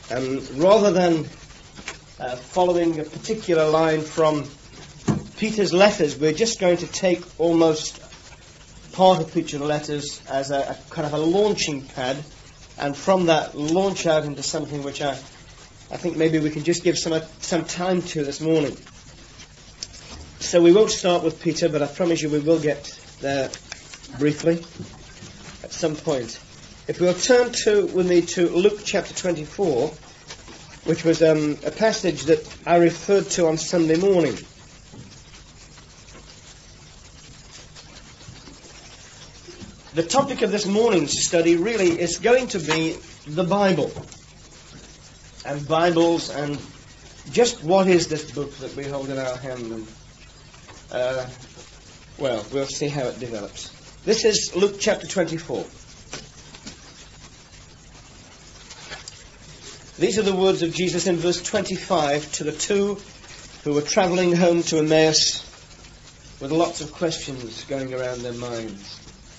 Rather than following a particular line from Peter's letters, we're just going to take almost part of Peter's letters as a kind of a launching pad, and from that launch out into something which I think maybe we can just give some time to this morning. So we won't start with Peter, but I promise you we will get there briefly at some point. If we'll turn with me to Luke chapter 24, which was a passage that I referred to on Sunday morning. The topic of this morning's study really is going to be the Bible, and Bibles, and just what is this book that we hold in our hand, and well, we'll see how it develops. This is Luke chapter 24. These are the words of Jesus in verse 25 to the two who were travelling home to Emmaus with lots of questions going around their minds.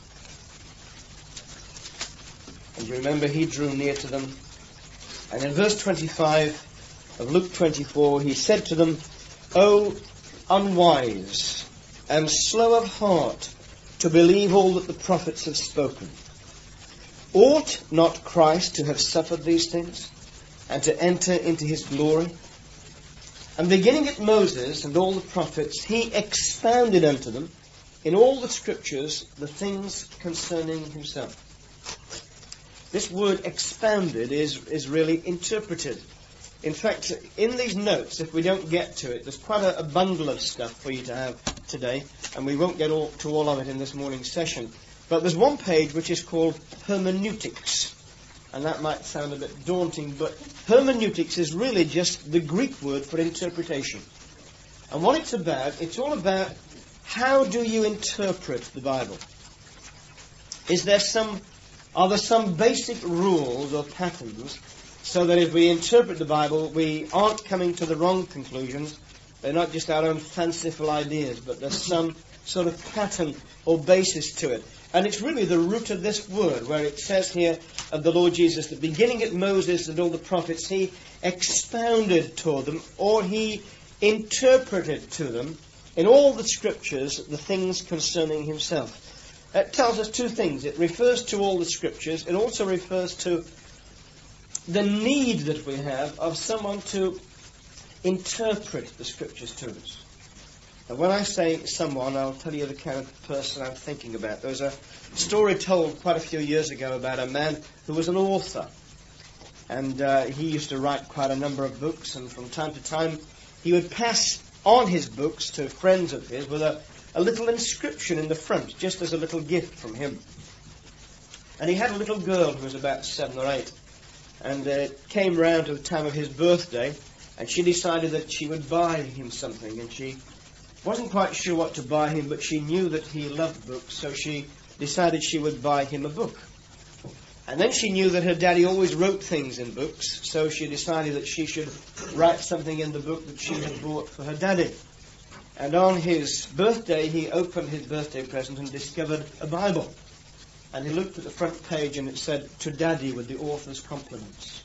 And you remember he drew near to them. And in verse 25 of Luke 24, he said to them, "O unwise and slow of heart to believe all that the prophets have spoken. Ought not Christ to have suffered these things and to enter into his glory? And beginning at Moses and all the prophets, he expounded unto them in all the scriptures the things concerning himself." This word expounded is really interpreted. In fact, in these notes, if we don't get to it, there's quite a bundle of stuff for you to have today, and we won't get to all of it in this morning's session. But there's one page which is called hermeneutics, and that might sound a bit daunting, but hermeneutics is really just the Greek word for interpretation. And what it's all about how do you interpret the Bible? Are there some basic rules or patterns so that if we interpret the Bible, we aren't coming to the wrong conclusions? They're not just our own fanciful ideas, but there's some sort of pattern or basis to it. And it's really the root of this word, where it says here of the Lord Jesus that beginning at Moses and all the prophets, he expounded to them, or he interpreted to them in all the scriptures the things concerning himself. It tells us two things. It refers to all the scriptures. It also refers to the need that we have of someone to interpret the scriptures to us. And when I say someone, I'll tell you the kind of person I'm thinking about. There was a story told quite a few years ago about a man who was an author. And he used to write quite a number of books, and from time to time he would pass on his books to friends of his with a little inscription in the front, just as a little gift from him. And he had a little girl who was about 7 or 8. And it came round to the time of his birthday, and she decided that she would buy him something. And she wasn't quite sure what to buy him, but she knew that he loved books, so she decided she would buy him a book. And then she knew that her daddy always wrote things in books, so she decided that she should write something in the book that she had bought for her daddy. And on his birthday, he opened his birthday present and discovered a Bible. And he looked at the front page and it said, "To Daddy with the author's compliments."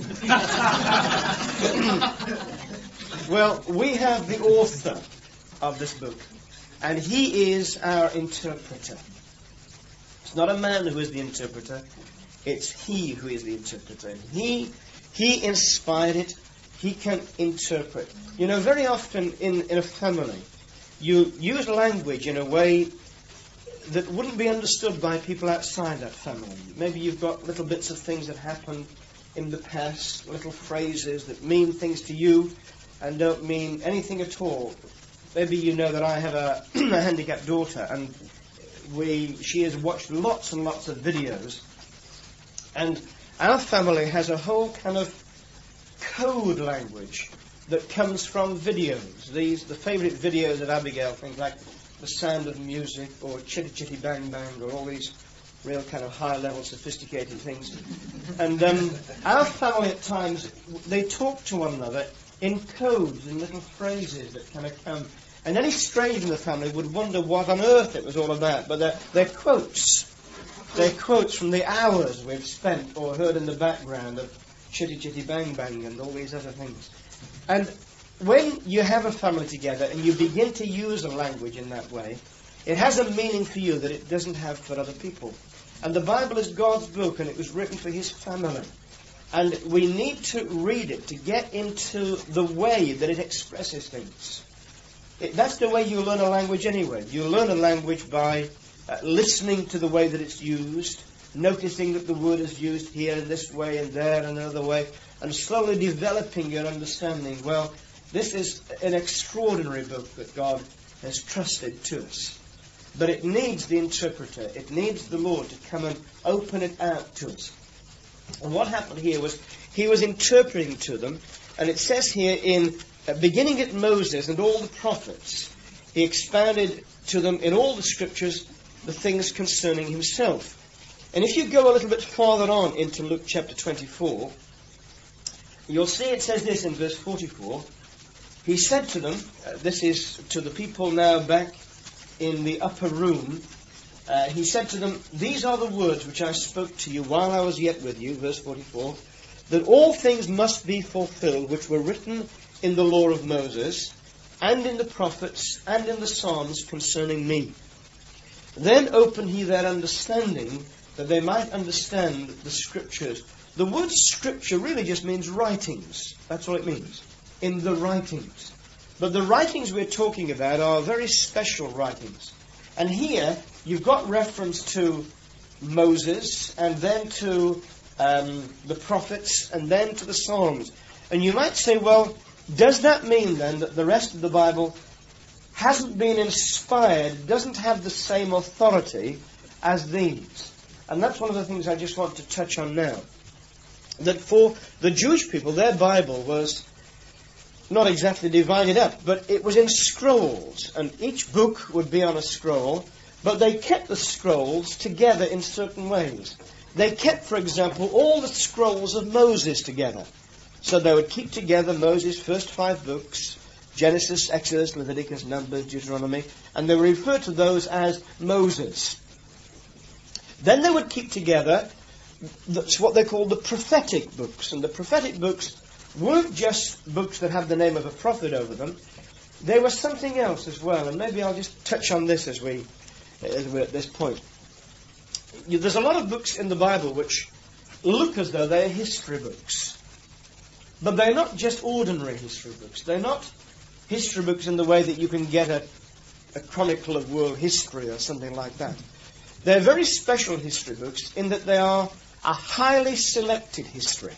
Well, we have the author of this book, and he is our interpreter. It's not a man who is the interpreter, it's he who is the interpreter. He inspired it. He can interpret. You know, very often in a family, you use language in a way that wouldn't be understood by people outside that family. Maybe you've got little bits of things that happened in the past, little phrases that mean things to you and don't mean anything at all. Maybe you know that I have a handicapped daughter, and she has watched lots and lots of videos, and our family has a whole kind of code language that comes from videos. The favourite videos of Abigail, things like The Sound of Music or Chitty Chitty Bang Bang, or all these real kind of high-level sophisticated things. And our family at times, they talk to one another in codes, in little phrases that kind of come. And any stranger in the family would wonder what on earth it was all about. But they're quotes. They're quotes from the hours we've spent or heard in the background of chitty chitty bang bang and all these other things. And when you have a family together and you begin to use a language in that way, it has a meaning for you that it doesn't have for other people. And the Bible is God's book, and it was written for His family. And we need to read it to get into the way that it expresses things. That's the way you learn a language anyway. You learn a language by listening to the way that it's used, noticing that the word is used here in this way and there and another way, and slowly developing your understanding. Well, this is an extraordinary book that God has trusted to us. But it needs the interpreter. It needs the Lord to come and open it out to us. And what happened here was He was interpreting to them, and it says here in beginning at Moses and all the prophets, He expounded to them in all the scriptures the things concerning Himself. And if you go a little bit farther on into Luke chapter 24, you'll see it says this in verse 44. He said to them, this is to the people now back in the upper room, He said to them, "These are the words which I spoke to you while I was yet with you," verse 44, "that all things must be fulfilled which were written in the law of Moses, and in the prophets, and in the Psalms concerning me. Then opened He their understanding, that they might understand the Scriptures." The word Scripture really just means writings. That's what it means. In the writings. But the writings we're talking about are very special writings. And here you've got reference to Moses, and then to the prophets, and then to the Psalms. And you might say, well, does that mean then that the rest of the Bible hasn't been inspired, doesn't have the same authority as these? And that's one of the things I just want to touch on now. That for the Jewish people, their Bible was not exactly divided up, but it was in scrolls, and each book would be on a scroll, but they kept the scrolls together in certain ways. They kept, for example, all the scrolls of Moses together. So they would keep together Moses' first 5 books, Genesis, Exodus, Leviticus, Numbers, Deuteronomy, and they would refer to those as Moses. Then they would keep together that's what they called the prophetic books, and the prophetic books weren't just books that had the name of a prophet over them. They were something else as well, and maybe I'll just touch on this as we're at this point. There's a lot of books in the Bible which look as though they're history books. But they're not just ordinary history books. They're not history books in the way that you can get a chronicle of world history or something like that. They're very special history books in that they are a highly selected history.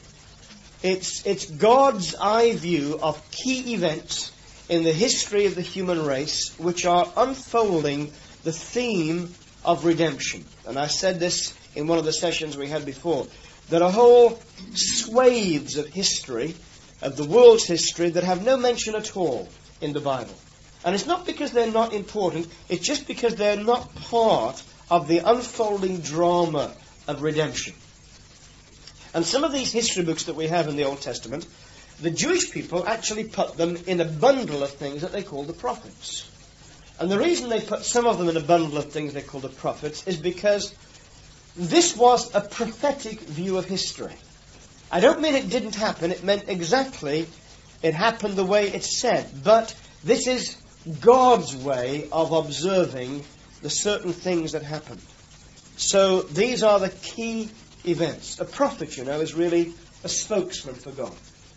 It's God's eye view of key events in the history of the human race which are unfolding the theme of redemption. And I said this in one of the sessions we had before. There are whole swathes of history, of the world's history, that have no mention at all in the Bible. And it's not because they're not important, it's just because they're not part of the unfolding drama of redemption. And some of these history books that we have in the Old Testament, the Jewish people actually put them in a bundle of things that they call the prophets. And the reason they put some of them in a bundle of things they call the prophets is because this was a prophetic view of history. I don't mean it didn't happen, it meant exactly it happened the way it's said. But this is God's way of observing the certain things that happened. So these are the key events. A prophet, you know, is really a spokesman for God.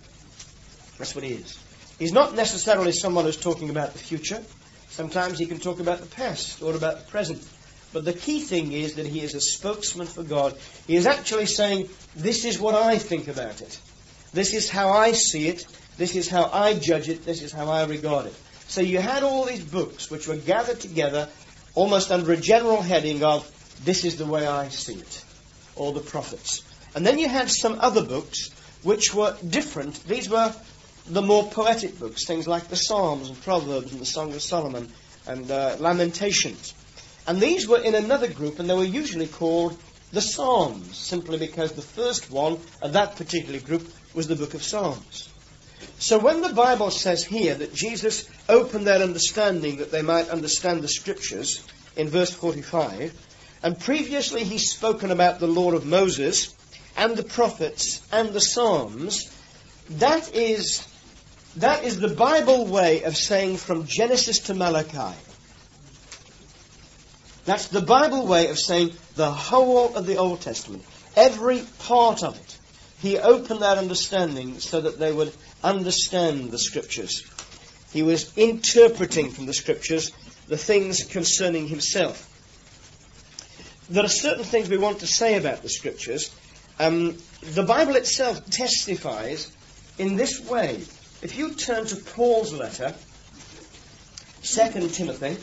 That's what he is. He's not necessarily someone who's talking about the future. Sometimes he can talk about the past or about the present. But the key thing is that he is a spokesman for God. He is actually saying, this is what I think about it. This is how I see it. This is how I judge it. This is how I regard it. So you had all these books which were gathered together almost under a general heading of, this is the way I see it. Or the prophets. And then you had some other books which were different. These were the more poetic books, things like the Psalms and Proverbs and the Song of Solomon and Lamentations. And these were in another group, and they were usually called the Psalms, simply because the first one of that particular group was the book of Psalms. So when the Bible says here that Jesus opened their understanding that they might understand the Scriptures, in verse 45, and previously he's spoken about the law of Moses, and the prophets and the Psalms, that is the Bible way of saying from Genesis to Malachi. That's the Bible way of saying the whole of the Old Testament. Every part of it. He opened that understanding so that they would understand the Scriptures. He was interpreting from the Scriptures the things concerning himself. There are certain things we want to say about the Scriptures. The Bible itself testifies in this way. If you turn to Paul's letter, 2 Timothy,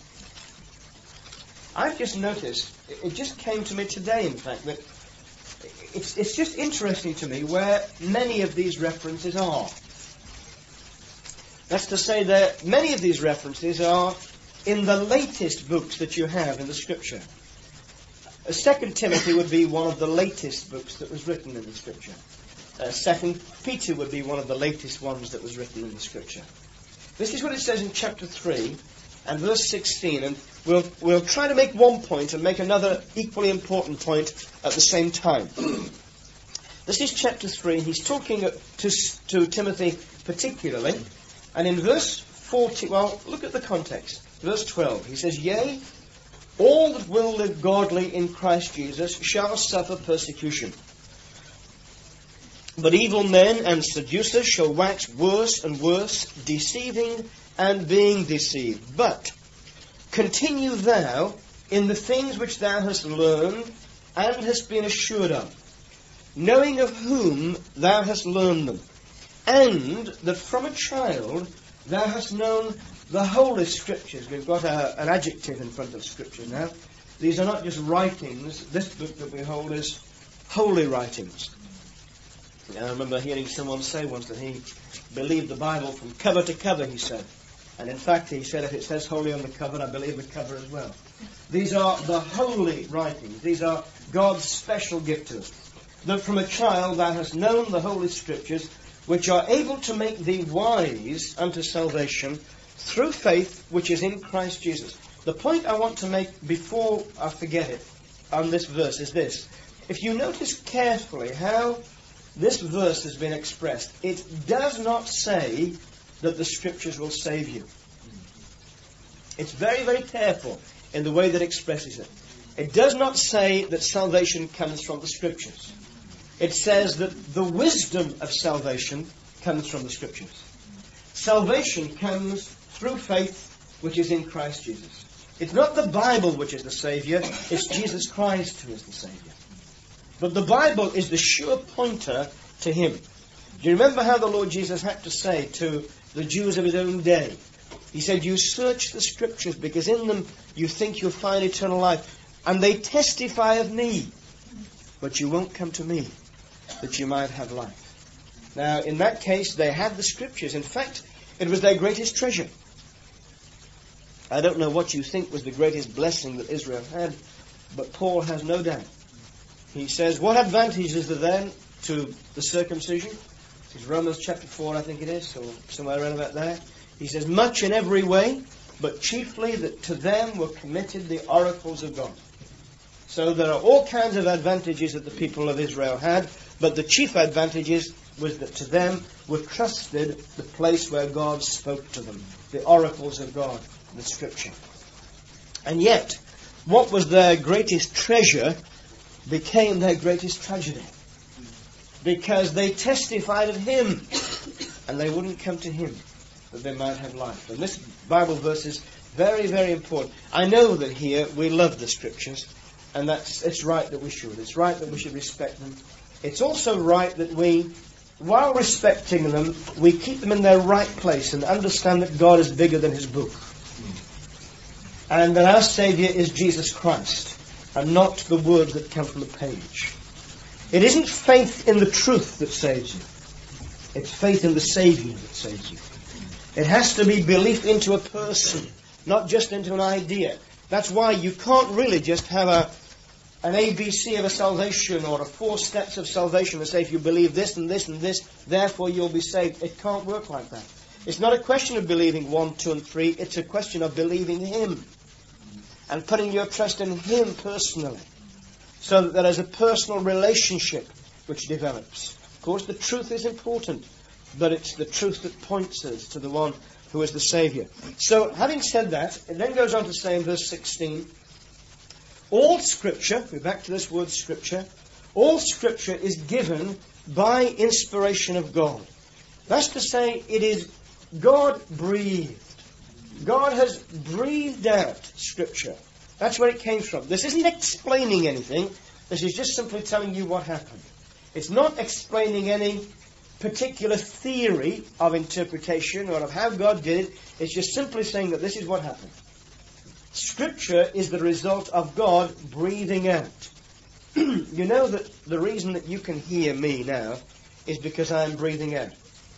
I've just noticed, it just came to me today, in fact, that it's just interesting to me where many of these references are. That's to say that many of these references are in the latest books that you have in the Scripture. 2 Timothy would be one of the latest books that was written in the Scripture. 2 Peter would be one of the latest ones that was written in the Scripture. This is what it says in chapter 3 and verse 16, and we'll try to make one point and make another equally important point at the same time. This is chapter 3. He's talking to Timothy particularly, and in verse 40, well, look at the context. Verse 12, he says, "Yea, all that will live godly in Christ Jesus shall suffer persecution. But evil men and seducers shall wax worse and worse, deceiving and being deceived. But continue thou in the things which thou hast learned and hast been assured of, knowing of whom thou hast learned them, and that from a child thou hast known the Holy Scriptures." We've got an adjective in front of Scripture now. These are not just writings. This book that we hold is holy writings. I remember hearing someone say once that he believed the Bible from cover to cover, he said. And in fact, he said, if it says holy on the cover, I believe the cover as well. These are the holy writings. These are God's special gift to us. That from a child thou hast known the Holy Scriptures, which are able to make thee wise unto salvation through faith which is in Christ Jesus. The point I want to make before I forget it on this verse is this. If you notice carefully how this verse has been expressed, it does not say that the Scriptures will save you. It's very, very careful in the way that it expresses it. It does not say that salvation comes from the Scriptures. It says that the wisdom of salvation comes from the Scriptures. Salvation comes through faith which is in Christ Jesus. It's not the Bible which is the Saviour, it's Jesus Christ who is the Saviour. But the Bible is the sure pointer to Him. Do you remember how the Lord Jesus had to say to the Jews of His own day? He said, "You search the Scriptures because in them you think you'll find eternal life. And they testify of me. But you won't come to me that you might have life." Now, in that case, they had the Scriptures. In fact, it was their greatest treasure. I don't know what you think was the greatest blessing that Israel had, but Paul has no doubt. He says, what advantage is there then to the circumcision? It's Romans chapter 4, I think it is, or somewhere around about there. He says, much in every way, but chiefly that to them were committed the oracles of God. So there are all kinds of advantages that the people of Israel had, but the chief advantages was that to them were trusted the place where God spoke to them, the oracles of God, the Scripture. And yet, what was their greatest treasure became their greatest tragedy. Because they testified of Him, and they wouldn't come to Him that they might have life. And this Bible verse is very, very important. I know that here we love the Scriptures, and it's right that we should. It's right that we should respect them. It's also right that we, while respecting them, we keep them in their right place and understand that God is bigger than His book. And that our Saviour is Jesus Christ, and not the words that come from the page. It isn't faith in the truth that saves you. It's faith in the Saviour that saves you. It has to be belief into a person, not just into an idea. That's why you can't really just have an ABC of a salvation or a 4 steps of salvation and say if you believe this and this and this, therefore you'll be saved. It can't work like that. It's not a question of believing 1, 2 and 3. It's a question of believing Him and putting your trust in Him personally, so that there is a personal relationship which develops. Of course, the truth is important, but it's the truth that points us to the one who is the Saviour. So, having said that, it then goes on to say in verse 16, all Scripture, we're back to this word Scripture, all Scripture is given by inspiration of God. That's to say, it is God-breathed. God has breathed out Scripture. That's where it came from. This isn't explaining anything. This is just simply telling you what happened. It's not explaining any particular theory of interpretation or of how God did it. It's just simply saying that this is what happened. Scripture is the result of God breathing out. You know that the reason that you can hear me now is because I am breathing out.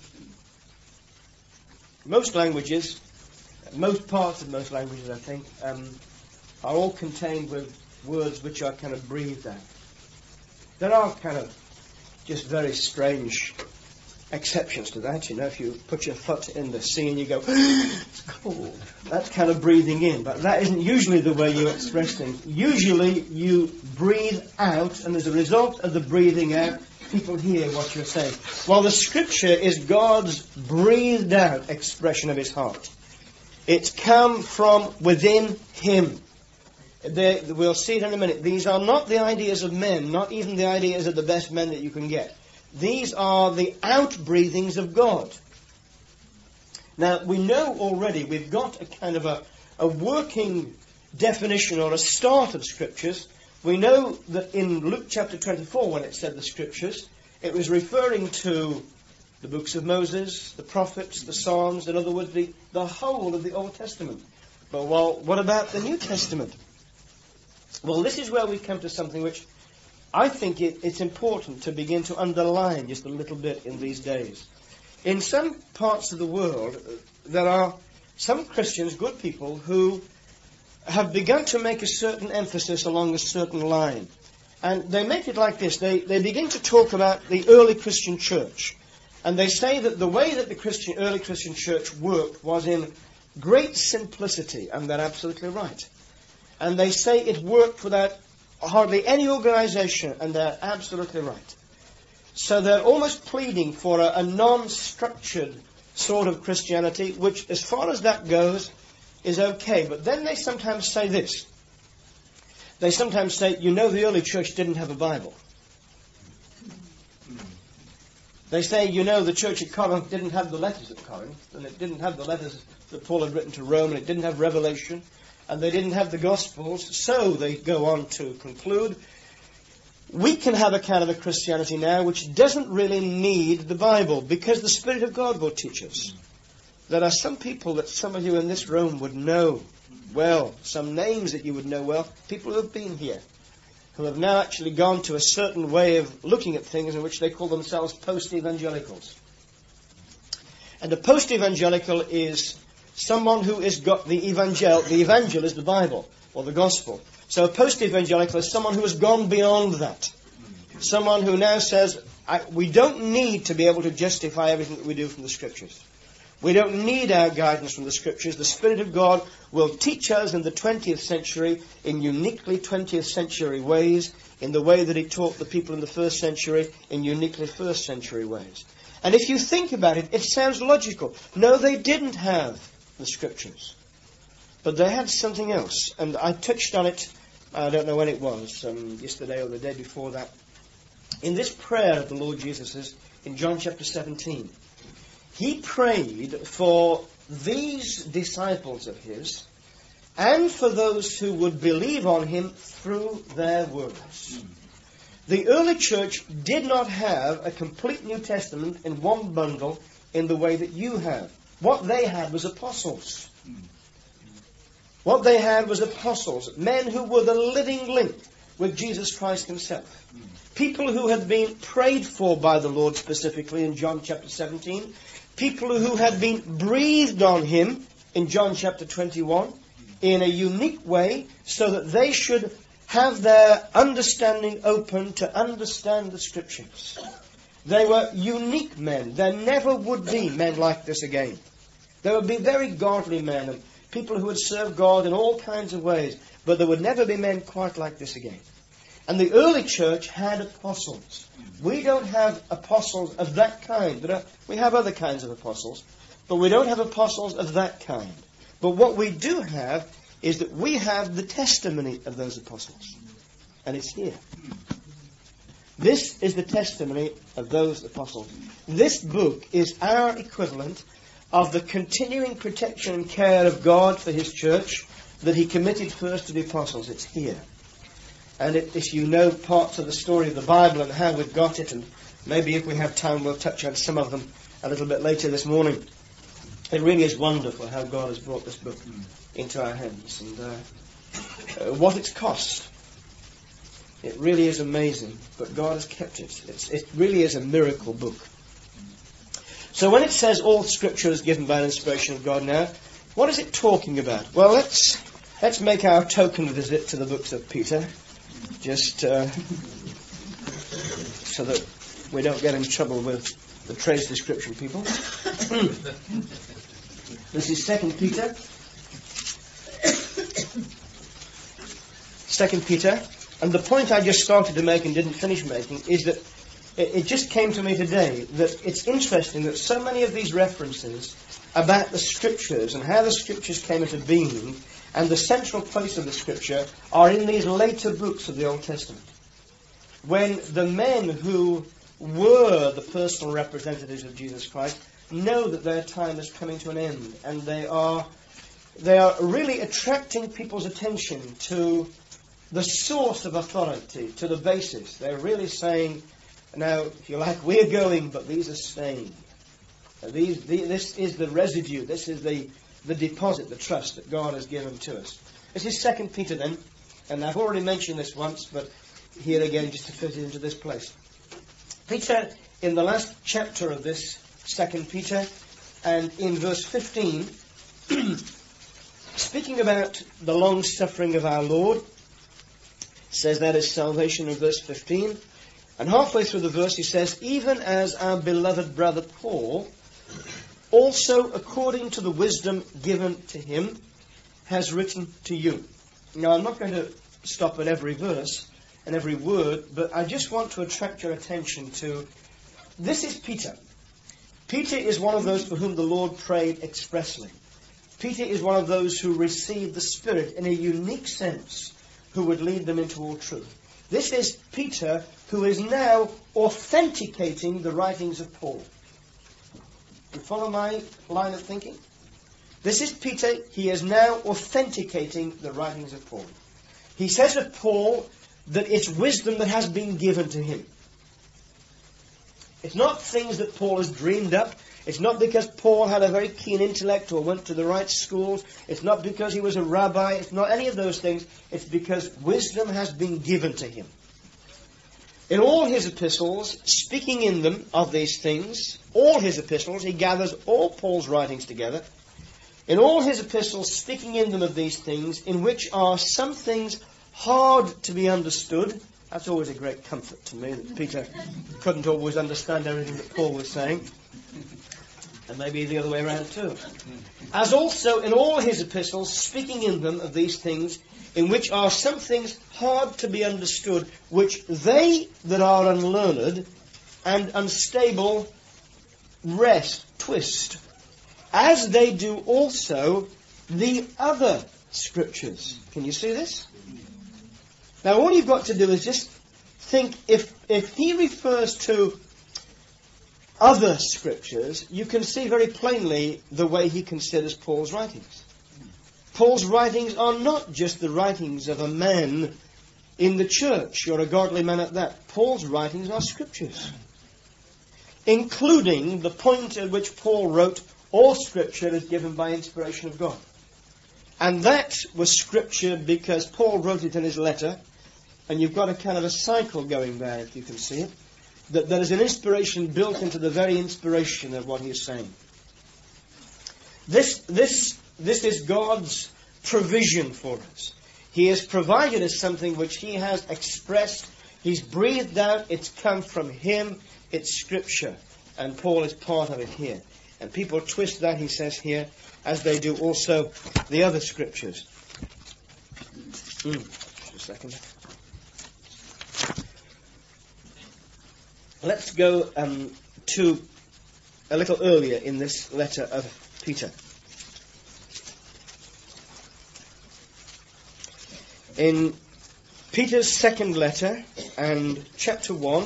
Most languages, most parts of most languages, I think, are all contained with words which are kind of breathed out. There are kind of just very strange exceptions to that. You know, if you put your foot in the sea and you go, it's cold, that's kind of breathing in. But that isn't usually the way you express things. Usually you breathe out, and as a result of the breathing out, people hear what you're saying. Well, the Scripture is God's breathed out expression of His heart. It's come from within Him. We'll see it in a minute. These are not the ideas of men, not even the ideas of the best men that you can get. These are the outbreathings of God. Now, we know already, we've got a kind of a working definition or a start of Scriptures. We know that in Luke chapter 24, when it said the Scriptures, it was referring to the books of Moses, the prophets, the Psalms, in other words, the whole of the Old Testament. But, well, what about the New Testament? Well, this is where we come to something which I think it's important to begin to underline just a little bit in these days. In some parts of the world, there are some Christians, good people, who have begun to make a certain emphasis along a certain line. And they make it like this. They begin to talk about the early Christian church. And they say that the way that the early Christian church worked was in great simplicity. And they're absolutely right. And they say it worked without hardly any organization, and they're absolutely right. So they're almost pleading for a non-structured sort of Christianity, which, as far as that goes, is okay. But then they sometimes say this. They sometimes say, you know, the early church didn't have a Bible. They say, you know, the church at Corinth didn't have the letters at Corinth, and it didn't have the letters that Paul had written to Rome, and it didn't have Revelation, and they didn't have the Gospels. So they go on to conclude, we can have a kind of a Christianity now which doesn't really need the Bible, because the Spirit of God will teach us. There are some people that some of you in this room would know well, some names that you would know well, people who have been here, who have now actually gone to a certain way of looking at things in which they call themselves post-evangelicals. And a post-evangelical is someone who has got the evangel is the Bible, or the Gospel. So a post-evangelical is someone who has gone beyond that. Someone who now says, we don't need to be able to justify everything that we do from the Scriptures. We don't need our guidance from the Scriptures. The Spirit of God will teach us in the 20th century in uniquely 20th century ways, in the way that He taught the people in the first century in uniquely first century ways. And if you think about it, it sounds logical. No, they didn't have the Scriptures. But they had something else. And I touched on it, I don't know when it was, yesterday or the day before that. In this prayer of the Lord Jesus' in John chapter 17, He prayed for these disciples of His and for those who would believe on Him through their words. The early church did not have a complete New Testament in one bundle in the way that you have. What they had was apostles. What they had was apostles, men who were the living link with Jesus Christ Himself. People who had been prayed for by the Lord specifically in John chapter 17. People who had been breathed on Him in John chapter 21 in a unique way so that they should have their understanding open to understand the Scriptures. They were unique men. There never would be men like this again. There would be very godly men and people who would serve God in all kinds of ways, but there would never be men quite like this again. And the early church had apostles. We don't have apostles of that kind. We have other kinds of apostles, but we don't have apostles of that kind. But what we do have is that we have the testimony of those apostles. And it's here. This is the testimony of those apostles. This book is our equivalent of the continuing protection and care of God for His church that He committed first to the apostles. It's here. And if you know parts of the story of the Bible and how we've got it, and maybe if we have time we'll touch on some of them a little bit later this morning. It really is wonderful how God has brought this book into our hands and what it's cost. It really is amazing, but God has kept it. It really is a miracle book. So when it says all Scripture is given by the inspiration of God now, what is it talking about? Well, let's make our token visit to the books of Peter, just so that we don't get in trouble with the trades description people. This is 2 Peter. 2 Peter. And the point I just started to make and didn't finish making is that it just came to me today that it's interesting that so many of these references about the Scriptures and how the Scriptures came into being and the central place of the Scripture are in these later books of the Old Testament. When the men who were the personal representatives of Jesus Christ know that their time is coming to an end, and they are really attracting people's attention to the source of authority, to the basis. They're really saying, now, if you like, we're going, but these are staying. This is the residue, this is the deposit, the trust that God has given to us. This is 2 Peter then, and I've already mentioned this once, but here again just to fit it into this place. Peter, in the last chapter of this 2 Peter, and in verse 15, speaking about the long suffering of our Lord, says that is salvation in verse 15. And halfway through the verse he says, even as our beloved brother Paul, also according to the wisdom given to him, has written to you. Now I'm not going to stop at every verse and every word, but I just want to attract your attention to, this is Peter. Peter is one of those for whom the Lord prayed expressly. Peter is one of those who received the Spirit in a unique sense, who would lead them into all truth. This is Peter who is now authenticating the writings of Paul. You follow my line of thinking? This is Peter. He is now authenticating the writings of Paul. He says of Paul that it's wisdom that has been given to him. It's not things that Paul has dreamed up. It's not because Paul had a very keen intellect or went to the right schools. It's not because he was a rabbi. It's not any of those things. It's because wisdom has been given to him. In all his epistles, speaking in them of these things, all his epistles, he gathers all Paul's writings together. In all his epistles, speaking in them of these things, in which are some things hard to be understood. That's always a great comfort to me, that Peter couldn't always understand everything that Paul was saying. And maybe the other way around too. As also in all his epistles, speaking in them of these things, in which are some things hard to be understood, which they that are unlearned and unstable twist, as they do also the other Scriptures. Can you see this? Now all you've got to do is just think, if he refers to other Scriptures, you can see very plainly the way he considers Paul's writings. Paul's writings are not just the writings of a man in the church, or a godly man at that. Paul's writings are Scriptures, including the point at which Paul wrote, all Scripture is given by inspiration of God. And that was Scripture because Paul wrote it in his letter, and you've got a kind of a cycle going there, if you can see it. That there is an inspiration built into the very inspiration of what he is saying. This is God's provision for us. He has provided us something which he has expressed. He's breathed out. It's come from him. It's Scripture. And Paul is part of it here. And people twist that, he says here, as they do also the other Scriptures. Just a second. Let's go to a little earlier in this letter of Peter. In Peter's second letter and chapter 1,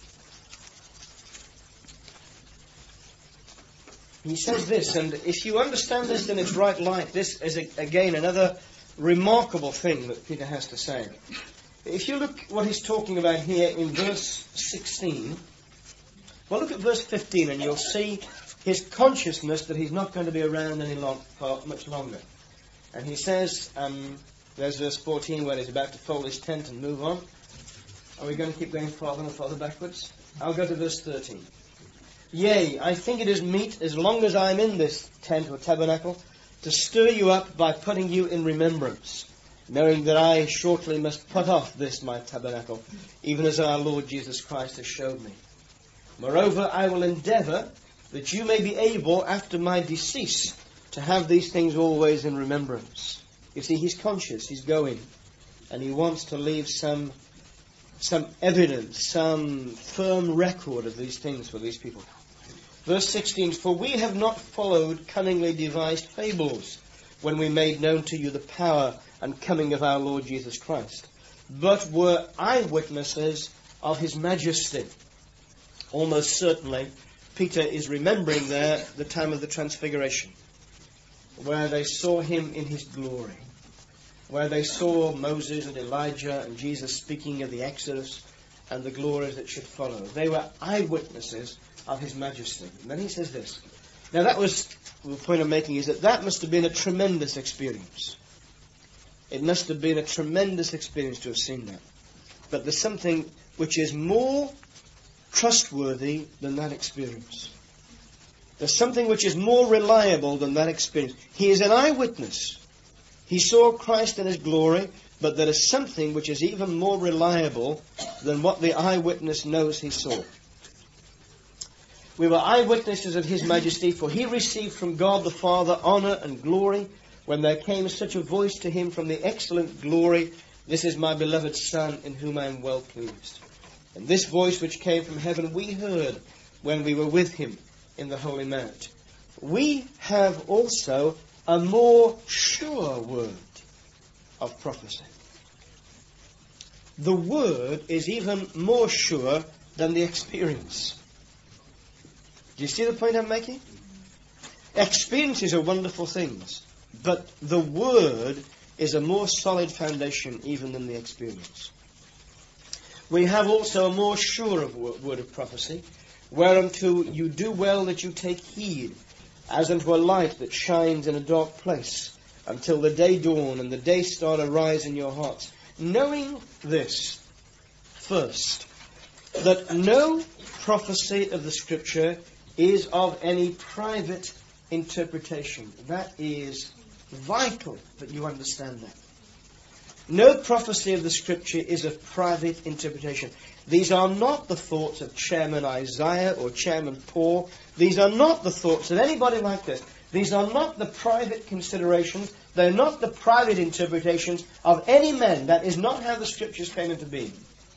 he says this, and if you understand this in its right light, this is again another remarkable thing that Peter has to say. If you look what he's talking about here in verse 16, well, look at verse 15 and you'll see his consciousness that he's not going to be around for much longer. And he says, there's verse 14 where he's about to fold his tent and move on. Are we going to keep going farther and farther backwards? I'll go to verse 13. Yea, I think it is meet, as long as I am in this tent or tabernacle, to stir you up by putting you in remembrance, knowing that I shortly must put off this my tabernacle, even as our Lord Jesus Christ has showed me. Moreover, I will endeavour that you may be able, after my decease, to have these things always in remembrance. You see, he's conscious, he's going, and he wants to leave some evidence, some firm record of these things for these people. Verse 16, for we have not followed cunningly devised fables when we made known to you the power and coming of our Lord Jesus Christ, but were eyewitnesses of his majesty. Almost certainly, Peter is remembering there the time of the Transfiguration, where they saw him in his glory, where they saw Moses and Elijah and Jesus speaking of the Exodus and the glories that should follow. They were eyewitnesses of his majesty. And then he says this. Now that was, the point I'm making is that must have been a tremendous experience. It must have been a tremendous experience to have seen that. But there's something which is more trustworthy than that experience. There's something which is more reliable than that experience. He is an eyewitness. He saw Christ in his glory, but there is something which is even more reliable than what the eyewitness knows he saw. We were eyewitnesses of his majesty, for he received from God the Father honour and glory when there came such a voice to him from the excellent glory, this is my beloved Son, in whom I am well pleased. And this voice which came from heaven we heard when we were with him in the Holy Mount. We have also a more sure word of prophecy. The word is even more sure than the experience. Do you see the point I'm making? Experiences are wonderful things, but the word is a more solid foundation even than the experience. We have also a more sure word of prophecy, whereunto you do well that you take heed, as unto a light that shines in a dark place, until the day dawn and the day star arise in your hearts. Knowing this, first, that no prophecy of the Scripture is of any private interpretation. That is vital that you understand that. No prophecy of the Scripture is of private interpretation. These are not the thoughts of Chairman Isaiah or Chairman Paul. These are not the thoughts of anybody like this. These are not the private considerations. They're not the private interpretations of any man. That is not how the Scriptures came into being.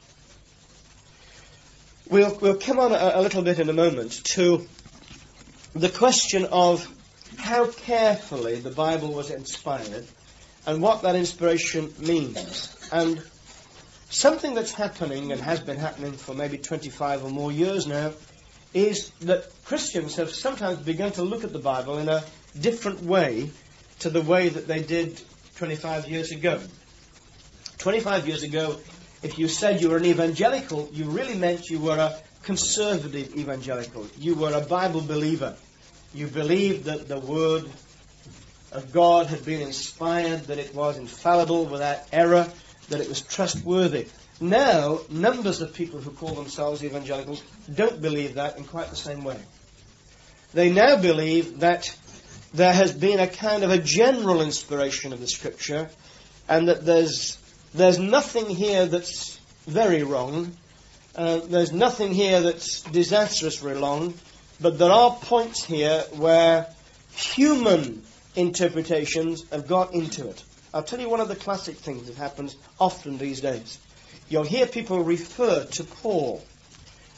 We'll come on a little bit in a moment to the question of how carefully the Bible was inspired and what that inspiration means. And something that's happening and has been happening for maybe 25 or more years now is that Christians have sometimes begun to look at the Bible in a different way to the way that they did 25 years ago. 25 years ago, if you said you were an evangelical, you really meant you were a conservative evangelical. You were a Bible believer. You believed that the Word of God had been inspired, that it was infallible, without error, that it was trustworthy. Now, numbers of people who call themselves evangelicals don't believe that in quite the same way. They now believe that there has been a kind of a general inspiration of the Scripture, and that there's nothing here that's very wrong. There's nothing here that's disastrously wrong, but there are points here where human interpretations have got into it. I'll tell you one of the classic things that happens often these days. You'll hear people refer to Paul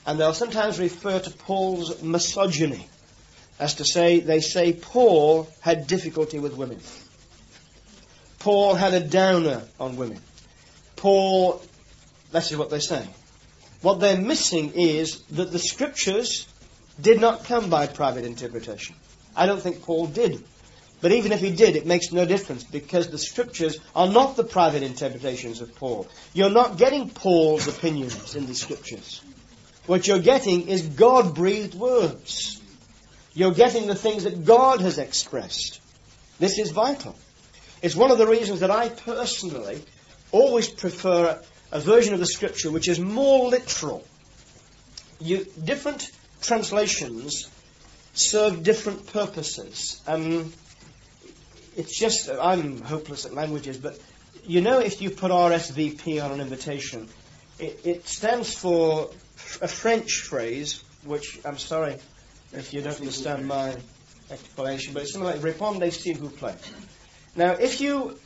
And they'll sometimes refer to Paul's misogyny, as to say, they say Paul had difficulty with women. Paul had a downer on women. Paul, that is what they say. What they're missing is that the Scriptures did not come by private interpretation. I don't think Paul did. But even if he did, it makes no difference, because the Scriptures are not the private interpretations of Paul. You're not getting Paul's opinions in the Scriptures. What you're getting is God-breathed words. You're getting the things that God has expressed. This is vital. It's one of the reasons that I personally always prefer a version of the Scripture which is more literal. Different translations serve different purposes. It's just, I'm hopeless at languages, but you know, if you put RSVP on an invitation, it stands for a French phrase, which, I'm sorry if you don't understand my explanation, but it's something like répondez s'il vous plaît. Now, if you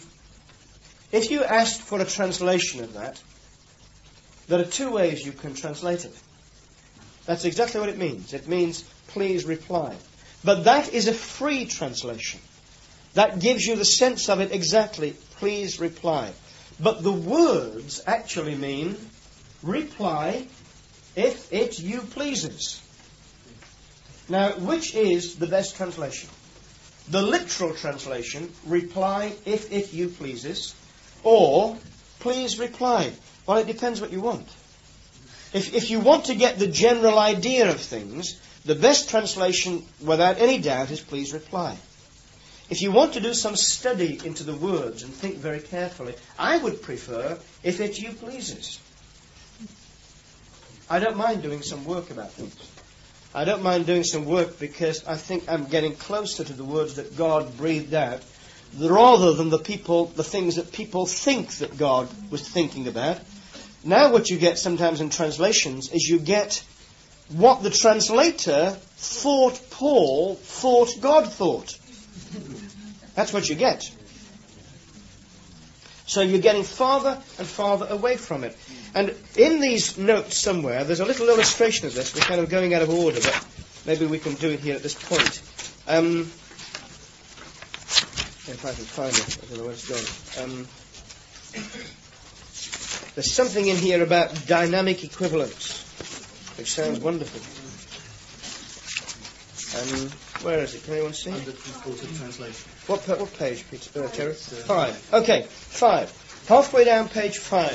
asked for a translation of that, there are two ways you can translate it. That's exactly what it means. It means, please reply. But that is a free translation. That gives you the sense of it exactly, please reply. But the words actually mean, reply if it you pleases. Now, which is the best translation? The literal translation, reply if it you pleases, or please reply. Well, it depends what you want. If you want to get the general idea of things, the best translation, without any doubt, is please reply. If you want to do some study into the words and think very carefully, I would prefer if it you pleases. I don't mind doing some work about things. I don't mind doing some work because I think I'm getting closer to the words that God breathed out, rather than the things that people think that God was thinking about. Now what you get sometimes in translations is you get what the translator thought Paul thought God thought. That's what you get. So you're getting farther and farther away from it. And in these notes somewhere, there's a little illustration of this. We're kind of going out of order, but maybe we can do it here at this point. If I can find it, I don't know where it's gone. There's something in here about dynamic equivalence, which sounds wonderful. Where is it? Can anyone see? Under Distorted Translation. What page, Peter, Terry? 5. Okay, 5. Halfway down page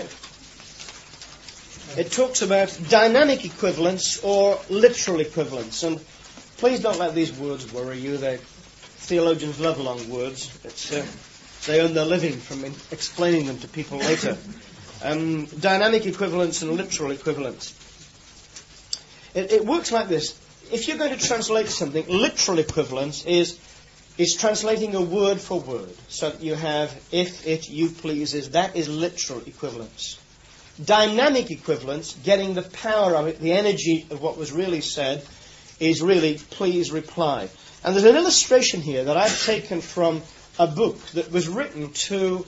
5. It talks about dynamic equivalence or literal equivalence. And please don't let these words worry you. Theologians love long words. They earn their living from explaining them to people later. Dynamic equivalence and literal equivalence. It works like this. If you're going to translate something, literal equivalence is translating a word for word. So you have, if it you pleases, that is literal equivalence. Dynamic equivalence, getting the power of it, the energy of what was really said, is really please reply. And there's an illustration here that I've taken from a book that was written to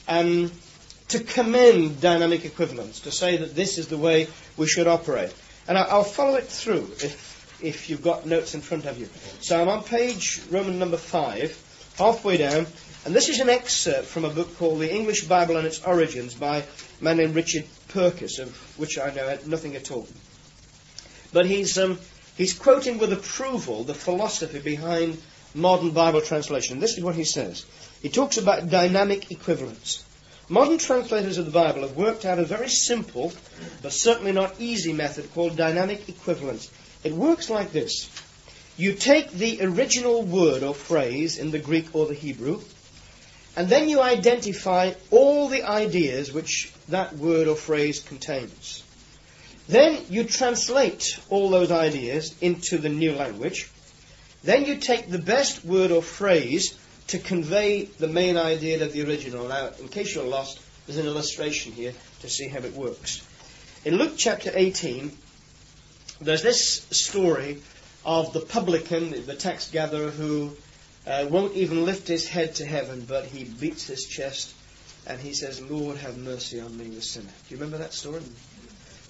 commend dynamic equivalence, to say that this is the way we should operate. And I'll follow it through if you've got notes in front of you. So I'm on page Roman number 5, halfway down, and this is an excerpt from a book called The English Bible and Its Origins by a man named Richard Purkis, of which I know nothing at all. But he's quoting with approval the philosophy behind modern Bible translation. This is what he says. He talks about dynamic equivalence. Modern translators of the Bible have worked out a very simple, but certainly not easy method called dynamic equivalence. It works like this. You take the original word or phrase in the Greek or the Hebrew, and then you identify all the ideas which that word or phrase contains. Then you translate all those ideas into the new language. Then you take the best word or phrase to convey the main idea of the original. Now, in case you're lost, there's an illustration here to see how it works. In Luke chapter 18, there's this story of the publican, the tax gatherer, who won't even lift his head to heaven, but he beats his chest and he says, Lord, have mercy on me, the sinner. Do you remember that story?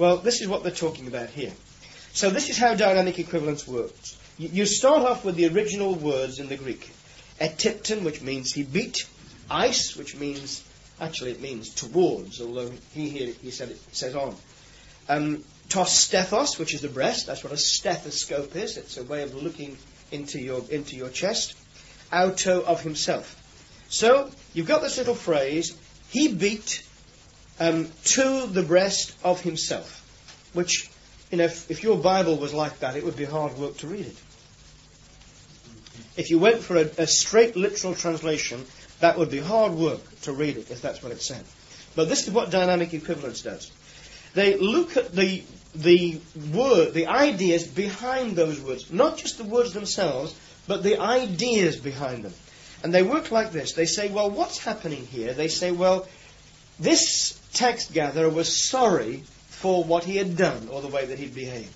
Well, this is what they're talking about here. So this is how dynamic equivalence works. You start off with the original words in the Greek. Etipton, which means he beat. Eis, which means, actually it means towards, although he says on. Tos stethos, which is the breast. That's what a stethoscope is. It's a way of looking into your chest. Auto, of himself. So you've got this little phrase, he beat to the breast of himself, which, if your Bible was like that, it would be hard work to read it. If you went for a straight literal translation, that would be hard work to read it, if that's what it said. But this is what dynamic equivalence does. They look at the word, the ideas behind those words, not just the words themselves, but the ideas behind them. And they work like this. They say, well, what's happening here? They say, well, this tax gatherer was sorry for what he had done, or the way that he'd behaved.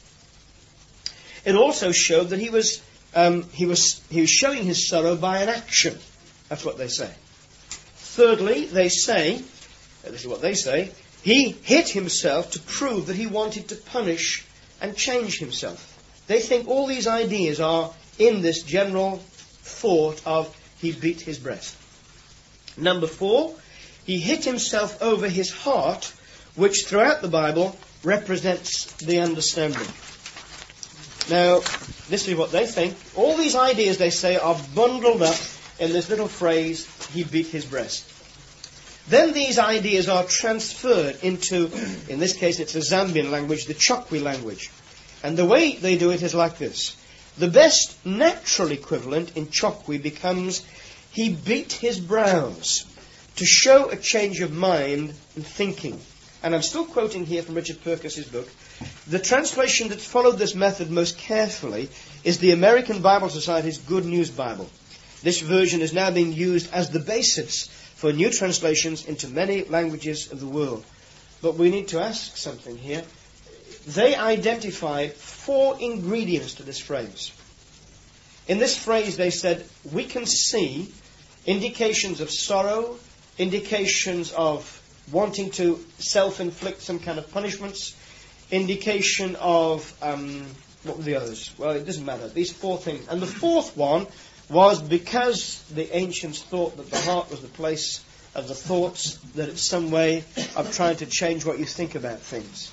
It also showed that he was showing his sorrow by an action. That's what they say. Thirdly, they say, this is what they say, he hit himself to prove that he wanted to punish and change himself. They think all these ideas are in this general thought of he beat his breast. Number 4, he hit himself over his heart, which throughout the Bible represents the understanding. Now, this is what they think. All these ideas, they say, are bundled up in this little phrase, he beat his breast. Then these ideas are transferred into, in this case it's a Zambian language, the Chokwe language. And the way they do it is like this. The best natural equivalent in Chokwe becomes, he beat his brows, to show a change of mind and thinking. And I'm still quoting here from Richard Purkis's book. The translation that followed this method most carefully is the American Bible Society's Good News Bible. This version is now being used as the basis for new translations into many languages of the world. But we need to ask something here. They identified 4 ingredients to this phrase. In this phrase they said, we can see indications of sorrow, indications of wanting to self-inflict some kind of punishments, indication of, what were the others? Well, it doesn't matter. These 4 things. And the 4th one was because the ancients thought that the heart was the place of the thoughts, that it's some way of trying to change what you think about things.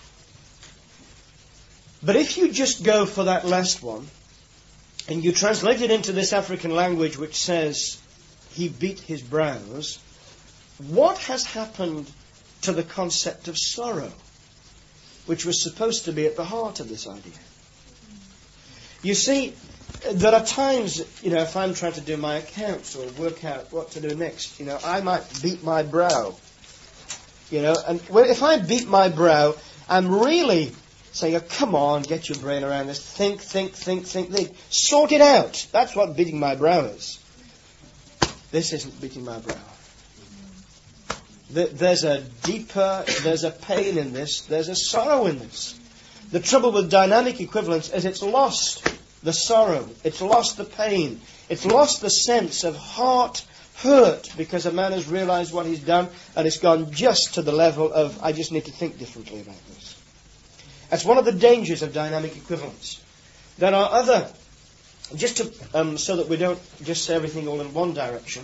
But if you just go for that last one, and you translate it into this African language which says, he beat his brows, what has happened to the concept of sorrow, which was supposed to be at the heart of this idea? You see, there are times, if I'm trying to do my accounts or work out what to do next, I might beat my brow. And if I beat my brow, I'm really saying, oh, come on, get your brain around this. Think. Sort it out. That's what beating my brow is. This isn't beating my brow. There's a pain in this. There's a sorrow in this. The trouble with dynamic equivalence is it's lost the sorrow. It's lost the pain. It's lost the sense of heart hurt because a man has realized what he's done, and it's gone just to the level of, I just need to think differently about this. That's one of the dangers of dynamic equivalence. There are other, just to, so that we don't just say everything all in one direction,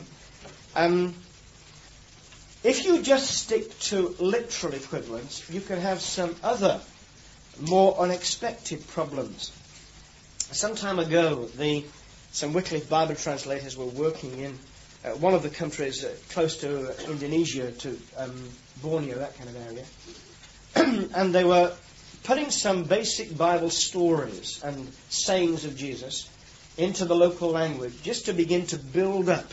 if you just stick to literal equivalence, you can have some other more unexpected problems. Some time ago, some Wycliffe Bible translators were working in one of the countries close to Indonesia, to Borneo, that kind of area. And they were putting some basic Bible stories and sayings of Jesus into the local language just to begin to build up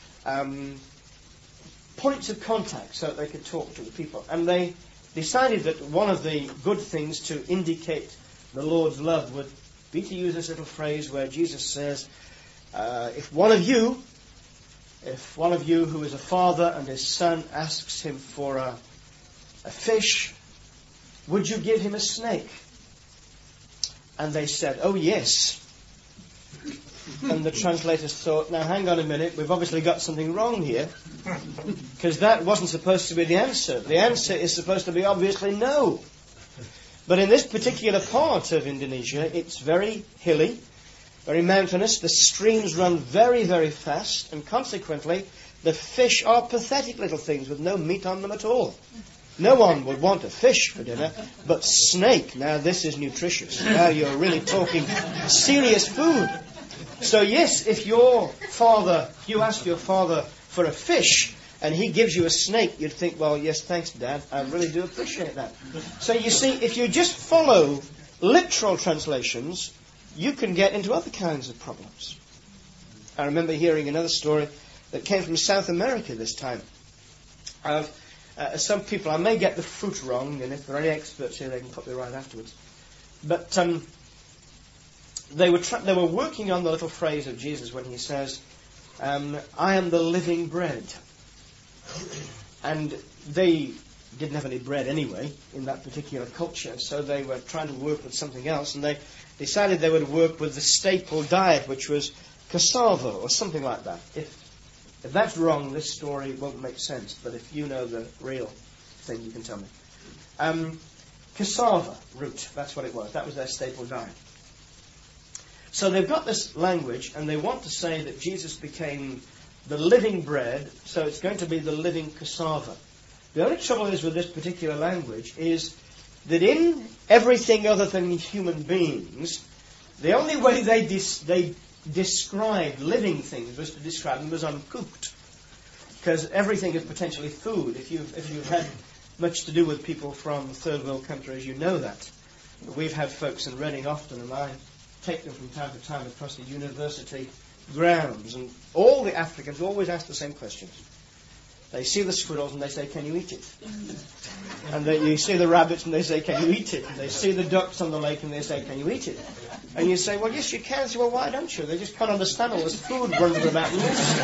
points of contact so that they could talk to the people. And they decided that one of the good things to indicate the Lord's love would be to use this little phrase where Jesus says, if one of you who is a father and his son asks him for a fish, would you give him a snake? And they said, oh yes. And the translators thought, now hang on a minute, we've obviously got something wrong here, because that wasn't supposed to be the answer. The answer is supposed to be obviously no. But in this particular part of Indonesia, it's very hilly, very mountainous. The streams run very, very fast, and consequently, the fish are pathetic little things with no meat on them at all. No one would want a fish for dinner, but snake, now this is nutritious. Now you're really talking serious food. So yes, if you ask your father for a fish, and he gives you a snake, you'd think, well, yes, thanks, Dad, I really do appreciate that. So you see, if you just follow literal translations, you can get into other kinds of problems. I remember hearing another story that came from South America this time. Some people, I may get the fruit wrong, and if there are any experts here, they can put me right afterwards. But they were working on the little phrase of Jesus when he says, I am the living bread. And they didn't have any bread anyway in that particular culture, so they were trying to work with something else, and they decided they would work with the staple diet, which was cassava or something like that. If that's wrong, this story won't make sense, but if you know the real thing, you can tell me. Cassava root, that's what it was. That was their staple diet. So they've got this language, and they want to say that Jesus became the living bread, so it's going to be the living cassava. The only trouble is with this particular language is that in everything other than human beings, the only way they described living things was to describe them as uncooked. Because everything is potentially food. If you've had much to do with people from third world countries, you know that. We've had folks in Reading often, and I take them from time to time across the university grounds, and all the Africans always ask the same questions. They see the squirrels and they say, can you eat it? And you see the rabbits and they say, can you eat it? And they see the ducks on the lake and they say, can you eat it? And you say, well, yes, you can. They say, well, why don't you? They just can't understand all this food running about loose.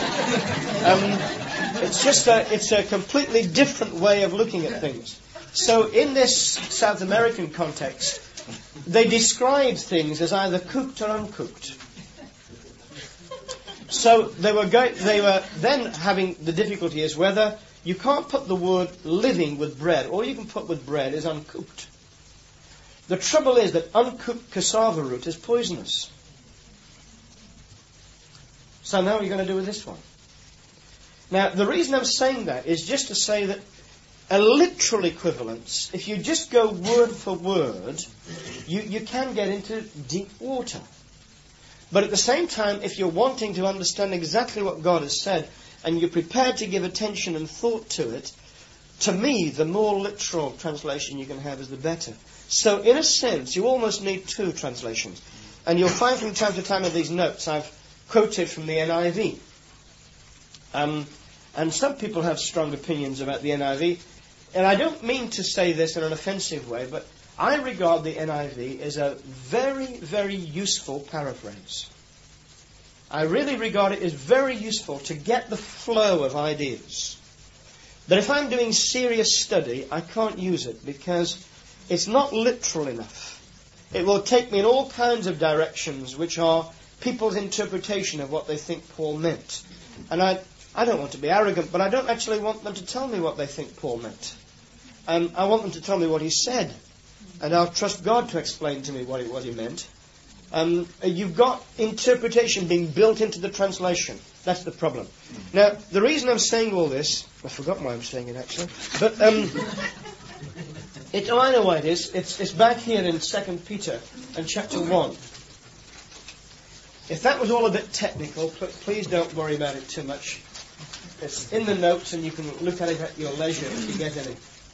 It's a completely different way of looking at things. So in this South American context, they describe things as either cooked or uncooked. So they were then having the difficulty is whether you can't put the word living with bread. All you can put with bread is uncooked. The trouble is that uncooked cassava root is poisonous. So now what are you going to do with this one? Now, the reason I'm saying that is just to say that a literal equivalence, if you just go word for word, you can get into deep water. But at the same time, if you're wanting to understand exactly what God has said, and you're prepared to give attention and thought to it, to me, the more literal translation you can have is the better. So, in a sense, you almost need two translations. And you'll find from time to time in these notes, I've quoted from the NIV. And some people have strong opinions about the NIV. And I don't mean to say this in an offensive way, but I regard the NIV as a very, very useful paraphrase. I really regard it as very useful to get the flow of ideas. But if I'm doing serious study, I can't use it because it's not literal enough. It will take me in all kinds of directions which are people's interpretation of what they think Paul meant. And I don't want to be arrogant, but I don't actually want them to tell me what they think Paul meant. I want them to tell me what he said. And I'll trust God to explain to me what he meant. You've got interpretation being built into the translation. That's the problem. Now, the reason I'm saying all this, I've forgotten why I'm saying it actually, but I know why it is. It's back here in 2 Peter and chapter 1. If that was all a bit technical, please don't worry about it too much. It's in the notes and you can look at it at your leisure if you get any.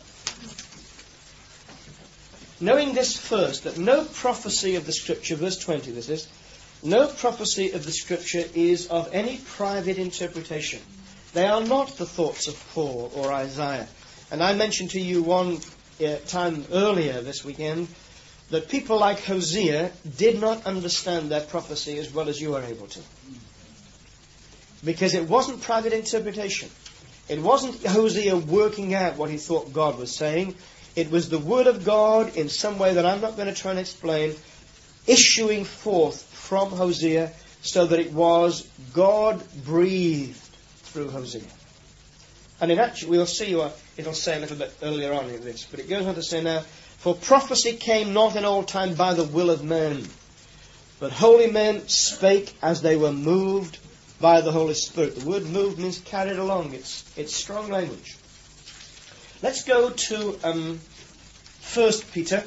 Knowing this first, that no prophecy of the Scripture, verse 20 this is, no prophecy of the Scripture is of any private interpretation. They are not the thoughts of Paul or Isaiah. And I mentioned to you one time earlier this weekend that people like Hosea did not understand their prophecy as well as you are able to. Because it wasn't private interpretation. It wasn't Hosea working out what he thought God was saying. It was the Word of God in some way that I'm not going to try and explain, issuing forth from Hosea so that it was God breathed through Hosea. And in actually, we'll see, it'll say a little bit earlier on in this, but it goes on to say now, For prophecy came not in old time by the will of man, but holy men spake as they were moved by the Holy Spirit. The word moved means carried along. It's strong language. Let's go to 1 Peter.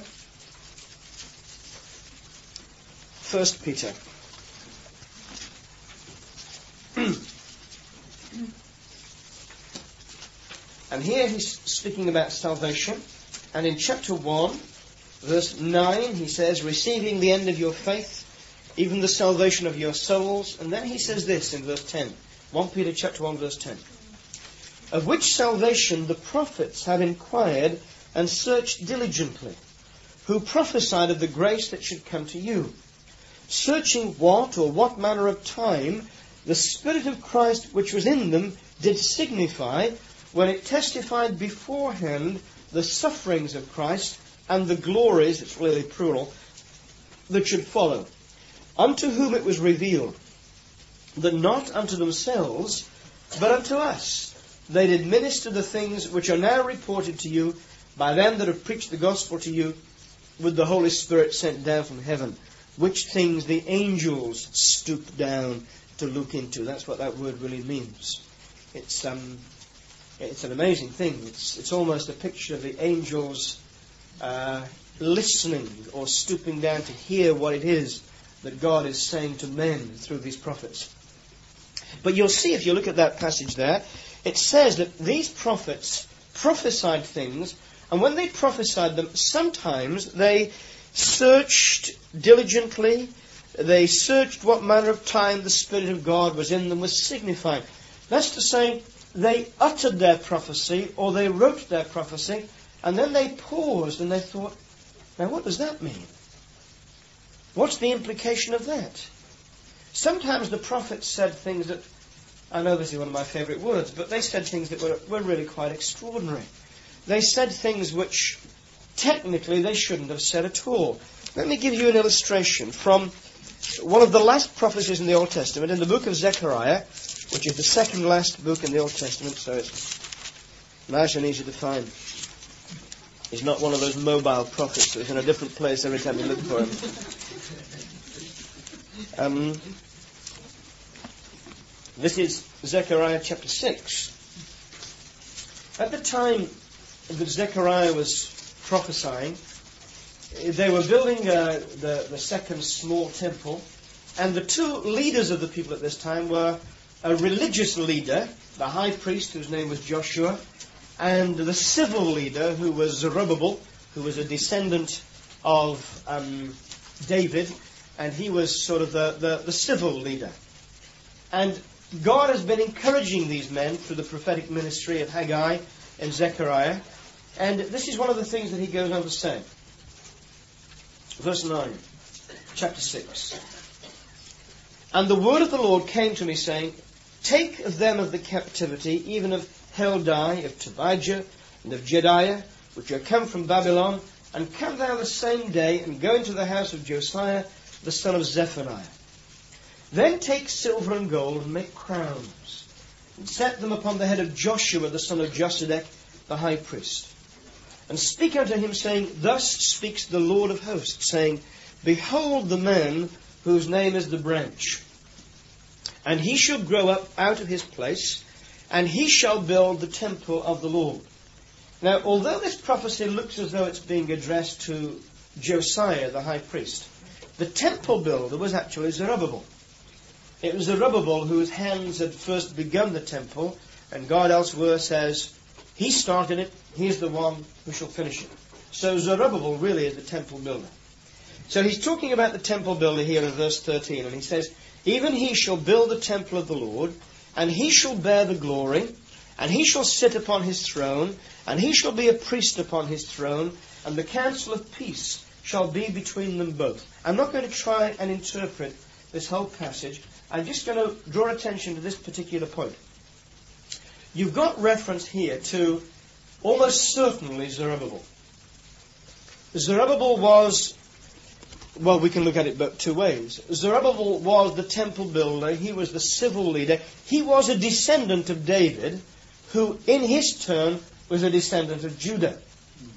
1 Peter. And here he's speaking about salvation. And in chapter 1, verse 9, he says, receiving the end of your faith, even the salvation of your souls. And then he says this in verse 10. 1 Peter chapter 1, verse 10. Of which salvation the prophets have inquired and searched diligently, who prophesied of the grace that should come to you, searching what manner of time the Spirit of Christ which was in them did signify, when it testified beforehand the sufferings of Christ and the glories, it's really plural, that should follow, unto whom it was revealed, that not unto themselves, but unto us they did minister the things which are now reported to you by them that have preached the gospel to you with the Holy Spirit sent down from heaven, which things the angels stoop down to look into. That's what that word really means. It's an amazing thing. It's almost a picture of the angels listening or stooping down to hear what it is that God is saying to men through these prophets. But you'll see if you look at that passage there, it says that these prophets prophesied things, and when they prophesied them, sometimes they searched diligently, they searched what manner of time the Spirit of God was in them, was signifying. That's to say, they uttered their prophecy, or they wrote their prophecy, and then they paused and they thought, now what does that mean? What's the implication of that? Sometimes the prophets said things that, I know this is one of my favourite words, but they said things that were really quite extraordinary. They said things which technically they shouldn't have said at all. Let me give you an illustration from one of the last prophecies in the Old Testament, in the book of Zechariah, which is the second last book in the Old Testament, so it's nice and easy to find. He's not one of those mobile prophets who's in a different place every time you look for him. This is Zechariah chapter 6. At the time that Zechariah was prophesying, they were building the second small temple, and the two leaders of the people at this time were a religious leader, the high priest whose name was Joshua, and the civil leader who was Zerubbabel, who was a descendant of David, and he was sort of the civil leader. And God has been encouraging these men through the prophetic ministry of Haggai and Zechariah, and this is one of the things that he goes on to say. Verse 9, chapter 6. And the word of the Lord came to me, saying, take of them of the captivity, even of Heldai, of Tobijah, and of Jediah, which are come from Babylon, and come thou the same day, and go into the house of Josiah, the son of Zephaniah. Then take silver and gold, and make crowns, and set them upon the head of Joshua, the son of Josedech, the high priest. And speak unto him, saying, thus speaks the Lord of hosts, saying, behold the man whose name is the branch. And he shall grow up out of his place, and he shall build the temple of the Lord. Now, although this prophecy looks as though it's being addressed to Josiah, the high priest, the temple builder was actually Zerubbabel. It was Zerubbabel whose hands had first begun the temple, and God elsewhere says, he started it, he's the one who shall finish it. So Zerubbabel really is the temple builder. So he's talking about the temple builder here in verse 13, and he says, even he shall build the temple of the Lord, and he shall bear the glory, and he shall sit upon his throne, and he shall be a priest upon his throne, and the counsel of peace shall be between them both. I'm not going to try and interpret this whole passage. I'm just going to draw attention to this particular point. You've got reference here to almost certainly Zerubbabel. Zerubbabel was, well, we can look at it but two ways. Zerubbabel was the temple builder. He was the civil leader. He was a descendant of David, who in his turn was a descendant of Judah.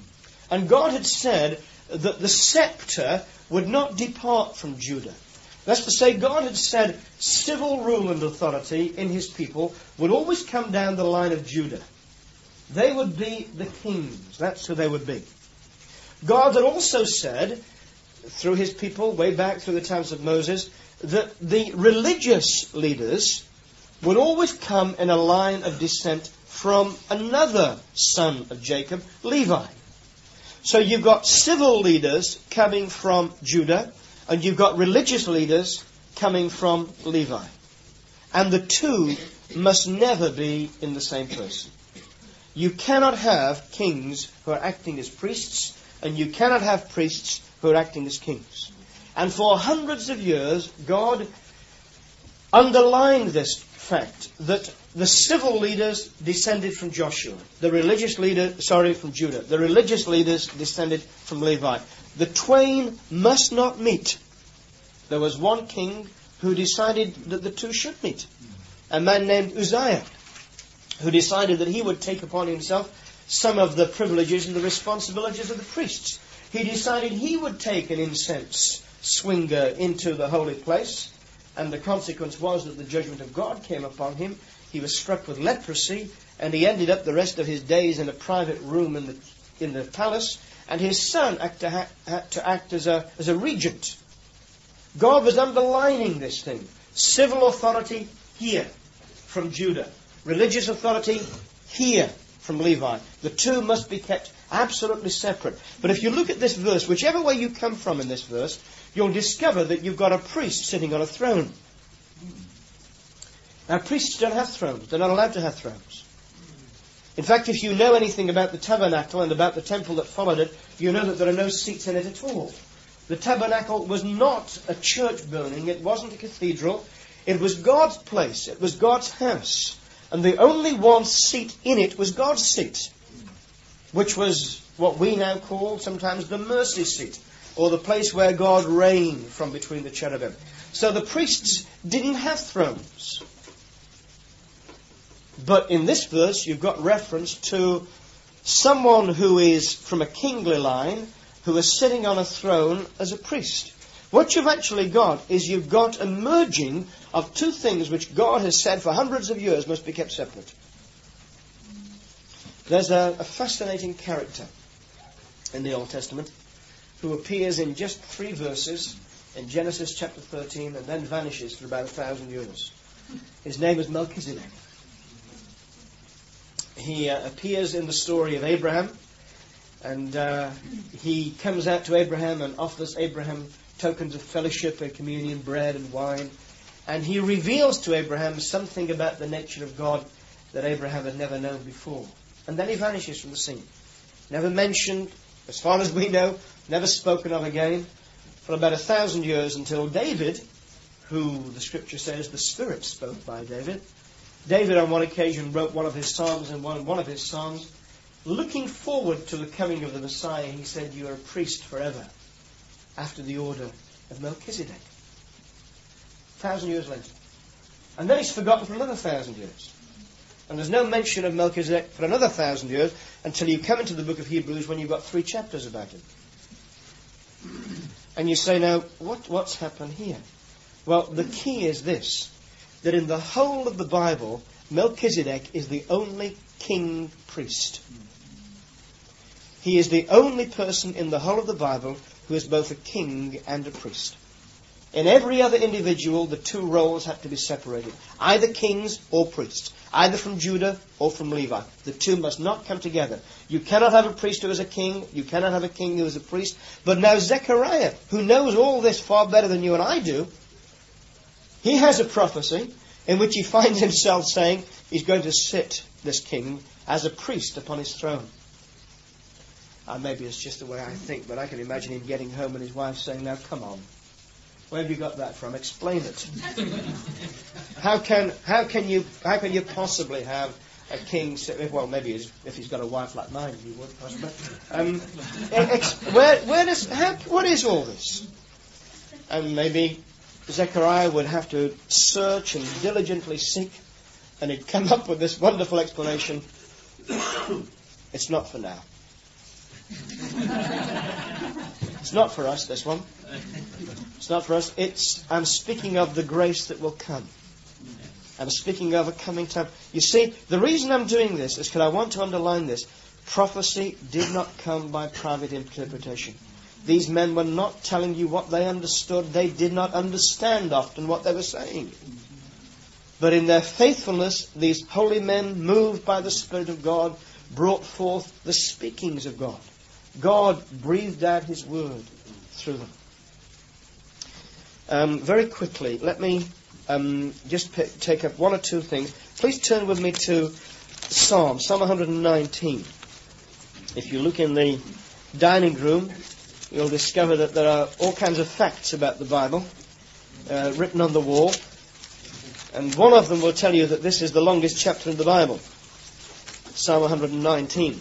And God had said that the scepter would not depart from Judah. That's to say, God had said civil rule and authority in his people would always come down the line of Judah. They would be the kings. That's who they would be. God had also said, through his people, way back through the times of Moses, that the religious leaders would always come in a line of descent from another son of Jacob, Levi. So you've got civil leaders coming from Judah, and you've got religious leaders coming from Levi. And the two must never be in the same person. You cannot have kings who are acting as priests, and you cannot have priests who are acting as kings. And for hundreds of years, God underlined this fact that the civil leaders descended from Joshua. From Judah. The religious leaders descended from Levi. The twain must not meet. There was one king who decided that the two should meet. A man named Uzziah, who decided that he would take upon himself some of the privileges and the responsibilities of the priests. He decided he would take an incense swinger into the holy place, and the consequence was that the judgment of God came upon him. He was struck with leprosy, and he ended up the rest of his days in a private room in the palace, and his son had to act as a regent. God was underlining this thing. Civil authority here from Judah. Religious authority here from Levi. The two must be kept absolutely separate. But if you look at this verse, whichever way you come from in this verse, you'll discover that you've got a priest sitting on a throne. Now, priests don't have thrones. They're not allowed to have thrones. In fact, if you know anything about the tabernacle and about the temple that followed it, you know that there are no seats in it at all. The tabernacle was not a church building. It wasn't a cathedral. It was God's place. It was God's house. And the only one seat in it was God's seat, which was what we now call sometimes the mercy seat, or the place where God reigned from between the cherubim. So the priests didn't have thrones. But in this verse, you've got reference to someone who is from a kingly line, who is sitting on a throne as a priest. What you've actually got is you've got a merging of two things which God has said for hundreds of years must be kept separate. There's a fascinating character in the Old Testament who appears in just 3 verses in Genesis chapter 13 and then vanishes for about 1,000 years. His name is Melchizedek. He appears in the story of Abraham, and he comes out to Abraham and offers Abraham tokens of fellowship and communion, bread and wine. And he reveals to Abraham something about the nature of God that Abraham had never known before. And then he vanishes from the scene. Never mentioned, as far as we know, never spoken of again, for about 1,000 years until David, who the Scripture says the Spirit spoke by David. David on one occasion wrote one of his psalms, and one of his songs, looking forward to the coming of the Messiah, he said, "You are a priest forever, after the order of Melchizedek." 1,000 years later. And then he's forgotten for another 1,000 years. And there's no mention of Melchizedek for another 1,000 years until you come into the book of Hebrews when you've got 3 chapters about him. And you say, now, what's happened here? Well, the key is this, that in the whole of the Bible, Melchizedek is the only king priest. He is the only person in the whole of the Bible who is both a king and a priest. In every other individual, the 2 roles have to be separated. Either kings or priests. Either from Judah or from Levi. The 2 must not come together. You cannot have a priest who is a king. You cannot have a king who is a priest. But now Zechariah, who knows all this far better than you and I do, he has a prophecy in which he finds himself saying he's going to sit, this king, as a priest upon his throne. Maybe it's just the way I think, but I can imagine him getting home and his wife saying, "Now come on. Where have you got that from? Explain it." How can you possibly have a king? Well, maybe if he's got a wife like mine, he would possibly. What is all this? And maybe Zechariah would have to search and diligently seek, and he'd come up with this wonderful explanation. It's not for now. It's not for us, this one. It's not for us. I'm speaking of the grace that will come. I'm speaking of a coming time. You see, the reason I'm doing this is because I want to underline this. Prophecy did not come by private interpretation. These men were not telling you what they understood. They did not understand often what they were saying. But in their faithfulness, these holy men, moved by the Spirit of God, brought forth the speakings of God. God breathed out His word through them. Very quickly, let me just take up one or two things. Please turn with me to Psalm 119. If you look in the dining room, you'll discover that there are all kinds of facts about the Bible written on the wall. And one of them will tell you that this is the longest chapter in the Bible. Psalm 119.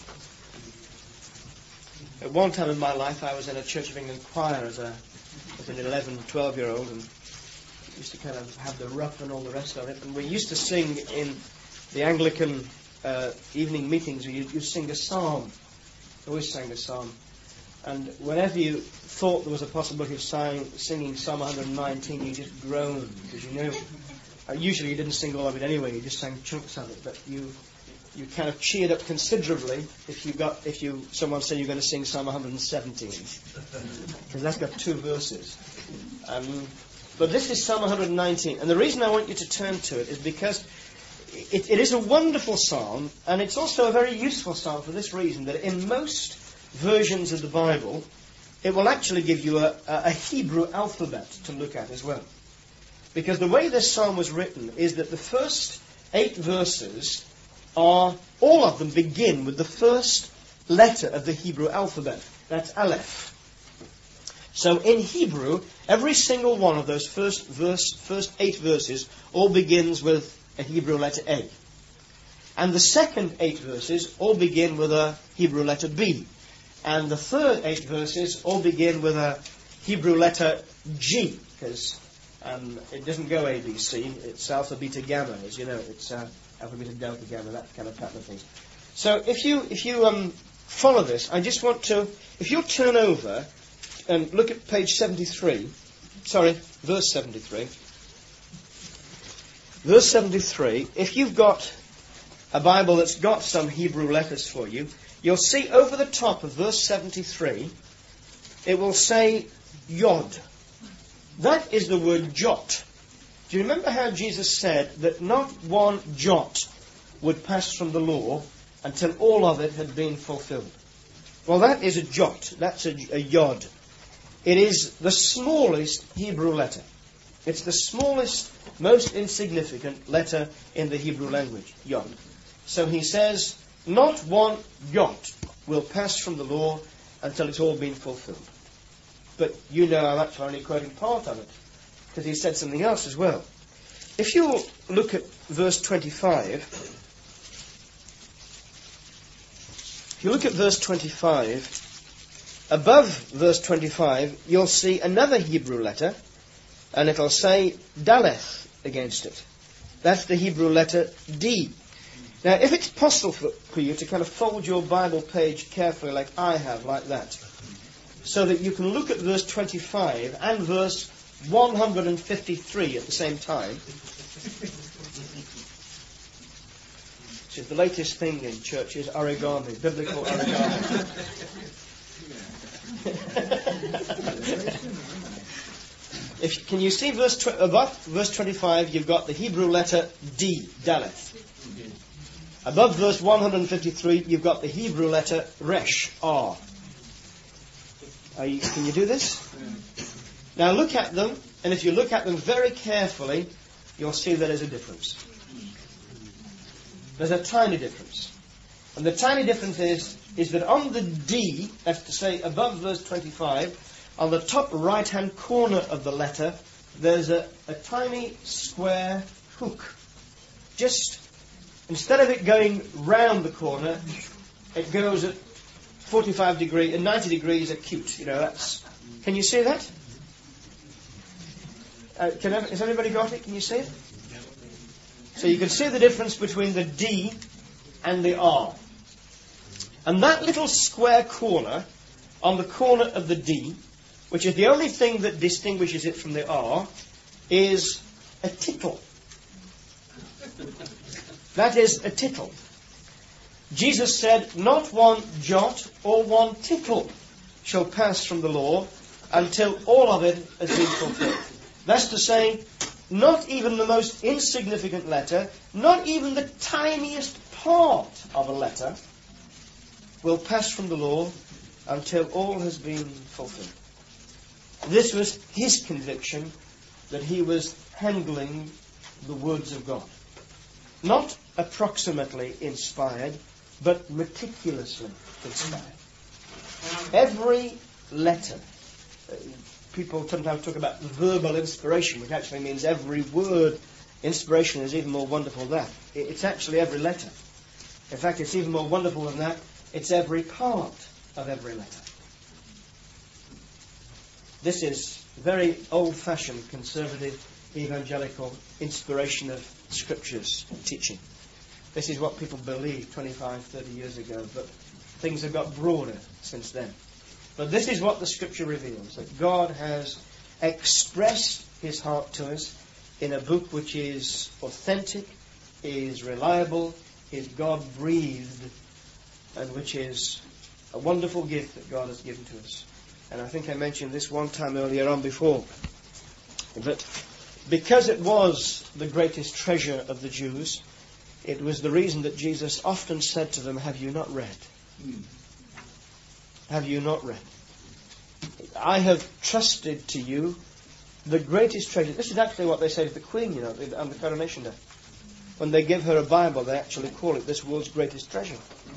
At one time in my life, I was in a Church of England choir as an 11, 12-year-old, and used to kind of have the ruff and all the rest of it. And we used to sing in the Anglican evening meetings. You sing a psalm. Always sang a psalm. And whenever you thought there was a possibility of singing Psalm 119, you just groaned, because you knew. Usually you didn't sing all of it anyway, you just sang chunks of it, but you kind of cheered up considerably if someone said you're going to sing Psalm 117, because that's got 2 verses. But this is Psalm 119, and the reason I want you to turn to it is because it is a wonderful psalm, and it's also a very useful psalm for this reason, that in most versions of the Bible, it will actually give you a Hebrew alphabet to look at as well. Because the way this psalm was written is that the first 8 verses all of them begin with the first letter of the Hebrew alphabet. That's Aleph. So in Hebrew, every single one of those first 8 verses all begins with a Hebrew letter A. And the second 8 verses all begin with a Hebrew letter B. And the third 8 verses all begin with a Hebrew letter G, because it doesn't go A, B, C. It's alpha, beta, gamma, as you know. It's alpha, beta, delta, gamma, that kind of pattern of things. So if you follow this, I just want to, if you'll turn over and look at page 73, verse 73. Verse 73, if you've got a Bible that's got some Hebrew letters for you, you'll see over the top of verse 73, it will say Yod. That is the word jot. Do you remember how Jesus said that not one jot would pass from the law until all of it had been fulfilled? Well, that is a jot. That's a yod. It is the smallest Hebrew letter. It's the smallest, most insignificant letter in the Hebrew language, yod. So he says, not one jot will pass from the law until it's all been fulfilled. But you know I'm actually only quoting part of it, because he said something else as well. If you look at verse 25, above verse 25, you'll see another Hebrew letter, and it'll say Daleth against it. That's the Hebrew letter D. Now, if it's possible for you to kind of fold your Bible page carefully like I have, like that, so that you can look at verse 25 and verse 153 at the same time. Which is the latest thing in churches, origami, biblical origami. Can you see above verse 25, you've got the Hebrew letter D, Daleth. Above verse 153, you've got the Hebrew letter Resh, R. Can you do this? Now look at them, and if you look at them very carefully, you'll see there is a difference. There's a tiny difference. And the tiny difference is that on the D, that's to say above verse 25, on the top right-hand corner of the letter, there's a tiny square hook. Just, instead of it going round the corner, it goes at 45 degrees and 90 degrees acute. Can you see that? Has everybody got it? Can you see it? So you can see the difference between the D and the R. And that little square corner on the corner of the D, which is the only thing that distinguishes it from the R, is a tittle. That is a tittle. Jesus said, not one jot or one tittle shall pass from the law until all of it has been fulfilled. That's to say, not even the most insignificant letter, not even the tiniest part of a letter will pass from the law until all has been fulfilled. This was his conviction that he was handling the words of God. Not approximately inspired, but meticulously inspired. Every letter, people sometimes talk about verbal inspiration, which actually means every word. Inspiration is even more wonderful than that. It's actually every letter. In fact, it's even more wonderful than that. It's every part of every letter. This is very old-fashioned, conservative, evangelical inspiration of Scriptures teaching. This is what people believed 25, 30 years ago, but things have got broader since then. But this is what the Scripture reveals, that God has expressed his heart to us in a book which is authentic, is reliable, is God-breathed, and which is a wonderful gift that God has given to us. And I think I mentioned this one time earlier on before, that because it was the greatest treasure of the Jews, it was the reason that Jesus often said to them, have you not read? Have you not read? I have trusted to you the greatest treasure. This is actually what they say to the Queen, on the coronation day. When they give her a Bible, they actually call it this world's greatest treasure.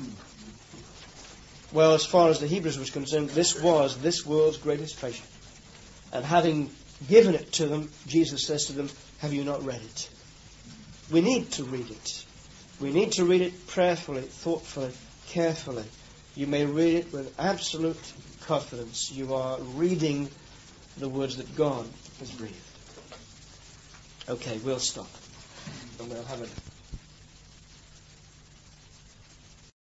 Well, as far as the Hebrews was concerned, this was this world's greatest treasure. And having given it to them, Jesus says to them, have you not read it? We need to read it. We need to read it prayerfully, thoughtfully, carefully. You may read it with absolute confidence. You are reading the words that God has breathed. Okay, we'll stop. And we'll have a